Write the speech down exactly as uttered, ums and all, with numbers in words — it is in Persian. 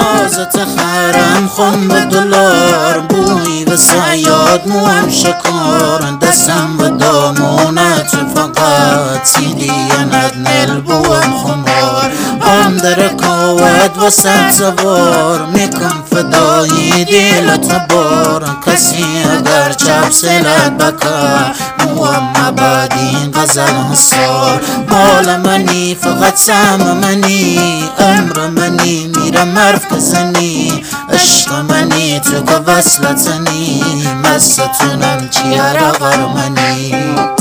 نازت خرم خون به دلار، بوی به سیاد موام شکار، دستم به دامونت فقط سیدی ندنل بوام خمار. هم در کاوت و سد سوار میکن فدایی دیلت بار، کسی اگر چپ سلت بکر موام مبادین غزل حسار. مال منی فقط سهم منی، امر منی میرم مرف کزنی، عشق منی تو که وصلتنی، مستونم چیاره غرمنی.